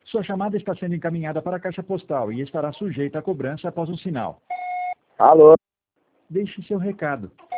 Sua chamada está sendo encaminhada para a caixa postal e estará sujeita a cobrança após um sinal. Alô? Deixe seu recado.